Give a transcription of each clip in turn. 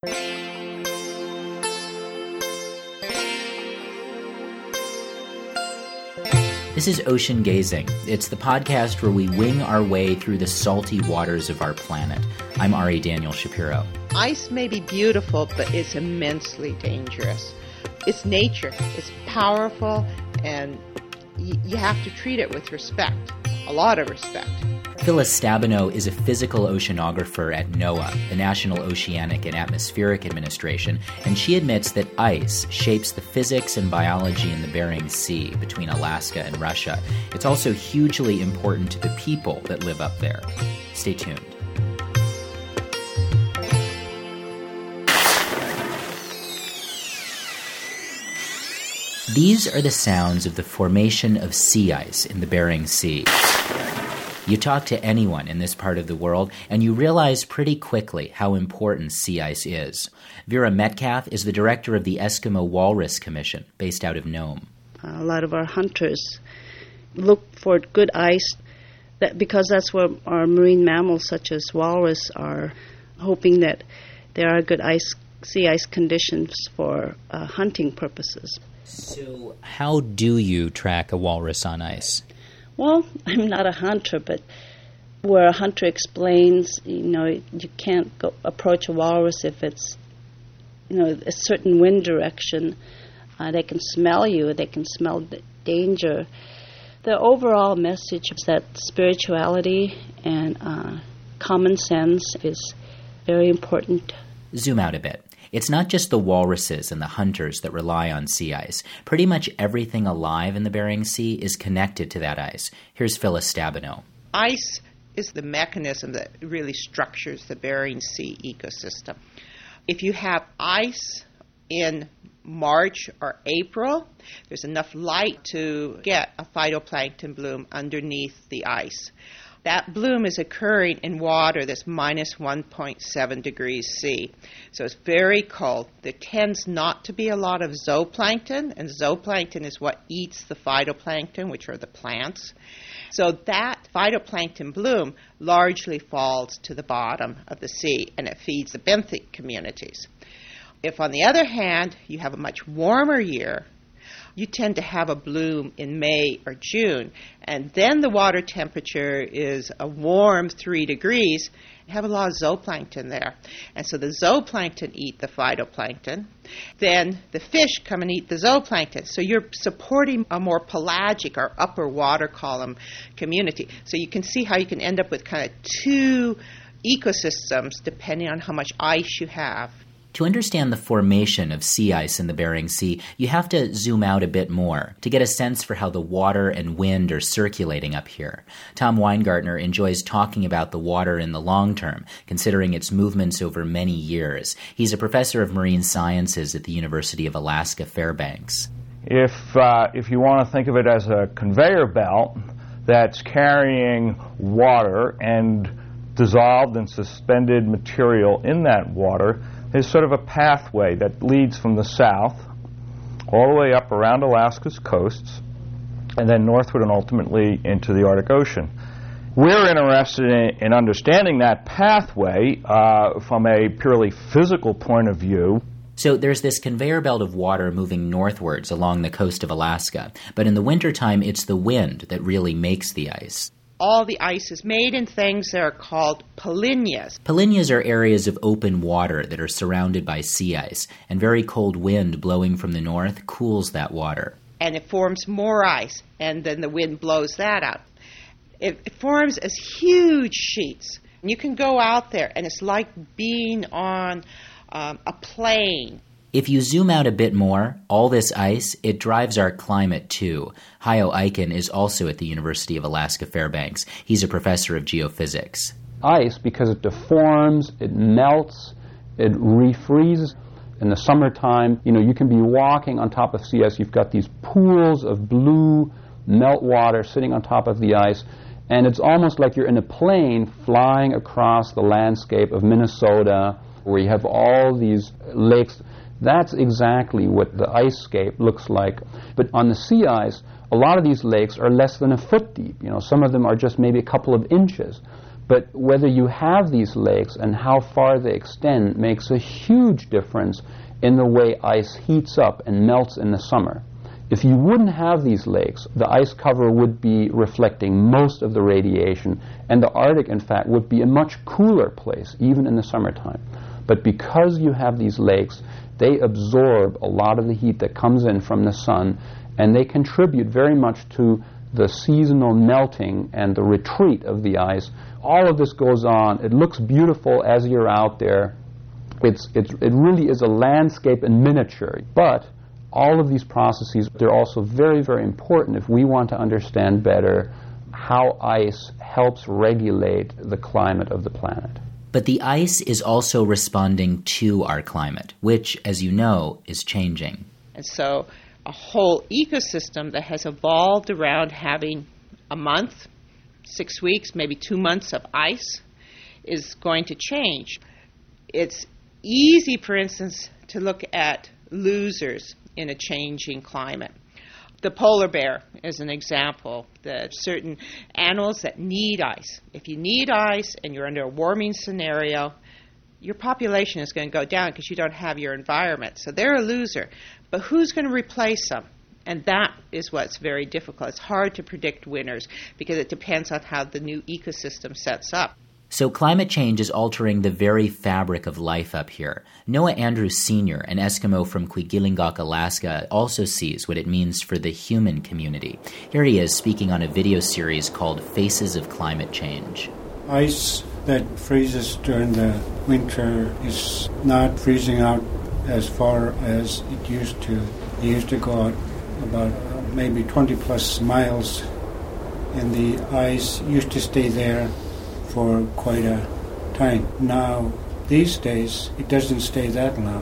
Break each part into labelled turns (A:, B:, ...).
A: This is Ocean Gazing. It's the podcast where we wing our way through the salty waters of our planet. I'm Ari Daniel Shapiro.
B: Ice may be beautiful, but it's immensely dangerous. It's nature. It's powerful, and you have to treat it with respect, a lot of respect.
A: Phyllis Stabenow is a physical oceanographer at NOAA, the National Oceanic and Atmospheric Administration, and she admits that ice shapes the physics and biology in the Bering Sea between Alaska and Russia. It's also hugely important to the people that live up there. Stay tuned. These are the sounds of the formation of sea ice in the Bering Sea. You talk to anyone in this part of the world, and you realize pretty quickly how important sea ice is. Vera Metcalf is the director of the Eskimo Walrus Commission, based out of Nome.
C: A lot of our hunters look for good ice, because that's where our marine mammals, such as walrus, are hoping that there are good sea ice conditions for hunting purposes.
A: So how do you track a walrus on ice?
C: Well, I'm not a hunter, but where a hunter explains, you can't approach a walrus if it's, a certain wind direction. They can smell you. They can smell the danger. The overall message is that spirituality and common sense is very important.
A: Zoom out a bit. It's not just the walruses and the hunters that rely on sea ice. Pretty much everything alive in the Bering Sea is connected to that ice. Here's Phyllis Stabenow.
B: Ice is the mechanism that really structures the Bering Sea ecosystem. If you have ice in March or April, there's enough light to get a phytoplankton bloom underneath the ice. That bloom is occurring in water that's minus 1.7 degrees C. So it's very cold. There tends not to be a lot of zooplankton, and zooplankton is what eats the phytoplankton, which are the plants. So that phytoplankton bloom largely falls to the bottom of the sea, and it feeds the benthic communities. If, on the other hand, you have a much warmer year, you tend to have a bloom in May or June, and then the water temperature is a warm 3 degrees. You have a lot of zooplankton there. And so the zooplankton eat the phytoplankton. Then the fish come and eat the zooplankton. So you're supporting a more pelagic or upper water column community. So you can see how you can end up with kind of two ecosystems depending on how much ice you have.
A: To understand the formation of sea ice in the Bering Sea, you have to zoom out a bit more to get a sense for how the water and wind are circulating up here. Tom Weingartner enjoys talking about the water in the long term, considering its movements over many years. He's a professor of marine sciences at the University of Alaska Fairbanks.
D: If you want to think of it as a conveyor belt that's carrying water and dissolved and suspended material in that water, is sort of a pathway that leads from the south all the way up around Alaska's coasts and then northward and ultimately into the Arctic Ocean. We're interested in understanding that pathway from a purely physical point of view.
A: So there's this conveyor belt of water moving northwards along the coast of Alaska, but in the wintertime it's the wind that really makes the ice.
B: All the ice is made in things that are called polynyas.
A: Polynyas are areas of open water that are surrounded by sea ice, and very cold wind blowing from the north cools that water.
B: And it forms more ice, and then the wind blows that out. It forms as huge sheets. You can go out there, and it's like being on a plane.
A: If you zoom out a bit more, all this ice, it drives our climate too. Hayo Aiken is also at the University of Alaska Fairbanks. He's a professor of geophysics.
E: Ice, because it deforms, it melts, it refreezes. In the summertime, you can be walking on top of sea ice. You've got these pools of blue meltwater sitting on top of the ice, and it's almost like you're in a plane flying across the landscape of Minnesota, where you have all these lakes. That's exactly what the ice-scape looks like. But on the sea ice, a lot of these lakes are less than a foot deep. Some of them are just maybe a couple of inches. But whether you have these lakes and how far they extend makes a huge difference in the way ice heats up and melts in the summer. If you wouldn't have these lakes, the ice cover would be reflecting most of the radiation, and the Arctic, in fact, would be a much cooler place, even in the summertime. But because you have these lakes, they absorb a lot of the heat that comes in from the sun, and they contribute very much to the seasonal melting and the retreat of the ice. All of this goes on. It looks beautiful as you're out there. It really is a landscape in miniature. But all of these processes, they're also very, very important if we want to understand better how ice helps regulate the climate of the planet.
A: But the ice is also responding to our climate, which, as you know, is changing.
B: And so a whole ecosystem that has evolved around having a month, 6 weeks, maybe 2 months of ice is going to change. It's easy, for instance, to look at losers in a changing climate. The polar bear is an example. There are certain animals that need ice. If you need ice and you're under a warming scenario, your population is going to go down because you don't have your environment. So they're a loser. But who's going to replace them? And that is what's very difficult. It's hard to predict winners because it depends on how the new ecosystem sets up.
A: So climate change is altering the very fabric of life up here. Noah Andrews Sr., an Eskimo from Kwigillingok, Alaska, also sees what it means for the human community. Here he is speaking on a video series called Faces of Climate Change.
F: Ice that freezes during the winter is not freezing out as far as it used to. It used to go out about maybe 20 plus miles, and the ice used to stay there for quite a time. Now, these days, it doesn't stay that long.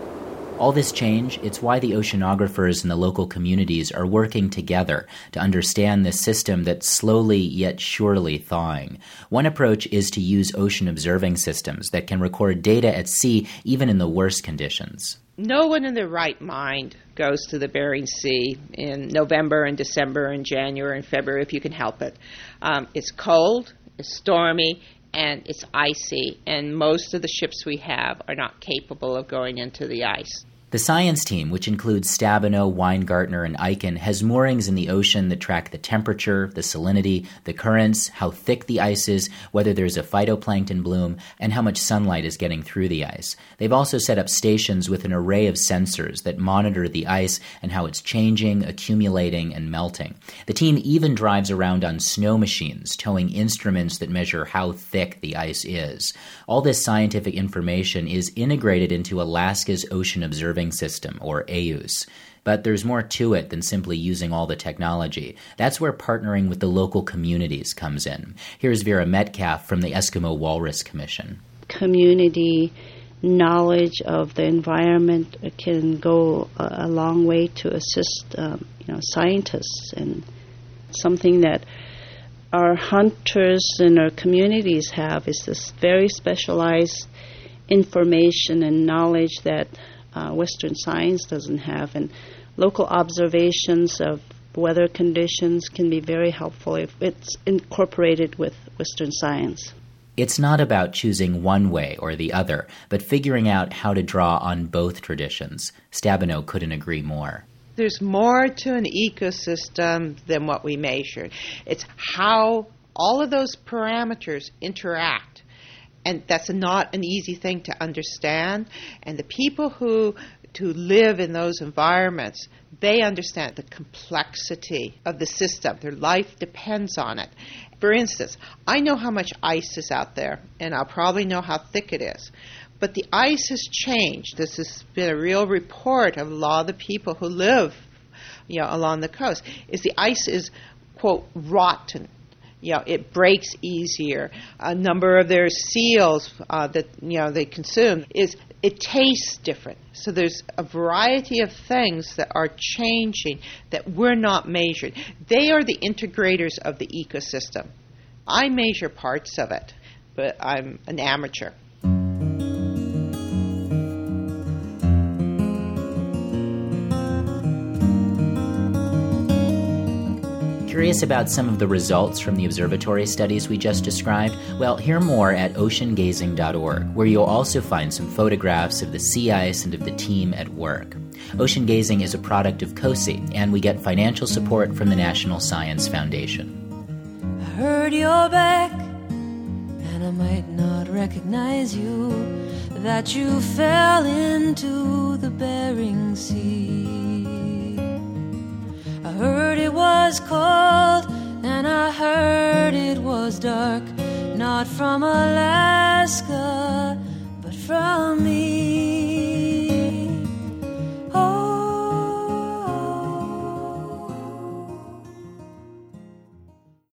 A: All this change, it's why the oceanographers and the local communities are working together to understand this system that's slowly yet surely thawing. One approach is to use ocean observing systems that can record data at sea even in the worst conditions.
B: No one in their right mind goes to the Bering Sea in November and December and January and February if you can help it. It's cold, it's stormy, and it's icy, and most of the ships we have are not capable of going into the ice.
A: The science team, which includes Stabenow, Weingartner, and Eichen, has moorings in the ocean that track the temperature, the salinity, the currents, how thick the ice is, whether there's a phytoplankton bloom, and how much sunlight is getting through the ice. They've also set up stations with an array of sensors that monitor the ice and how it's changing, accumulating, and melting. The team even drives around on snow machines, towing instruments that measure how thick the ice is. All this scientific information is integrated into Alaska's Ocean Observing System, or AOOS. But there's more to it than simply using all the technology. That's where partnering with the local communities comes in. Here's Vera Metcalf from the Eskimo Walrus Commission.
C: Community knowledge of the environment can go a long way to assist scientists, and something that our hunters and our communities have is this very specialized information and knowledge that Western science doesn't have, and local observations of weather conditions can be very helpful if it's incorporated with Western science.
A: It's not about choosing one way or the other, but figuring out how to draw on both traditions. Stabenow couldn't agree more.
B: There's more to an ecosystem than what we measure. It's how all of those parameters interact. And that's not an easy thing to understand. And the people who live in those environments, they understand the complexity of the system. Their life depends on it. For instance, I know how much ice is out there, and I'll probably know how thick it is. But the ice has changed. This has been a real report of a lot of the people who live along the coast, is the ice is, quote, rotten. It breaks easier. A number of their seals that they consume it tastes different. So there's a variety of things that are changing that we're not measured. They are the integrators of the ecosystem. I measure parts of it, but I'm an amateur.
A: Curious about some of the results from the observatory studies we just described? Well, hear more at oceangazing.org, where you'll also find some photographs of the sea ice and of the team at work. Ocean Gazing is a product of COSI, and we get financial support from the National Science Foundation.
G: I heard you're back, and I might not recognize you, that you fell into the Bering Sea. I heard it was cold, and I heard it was dark, not from Alaska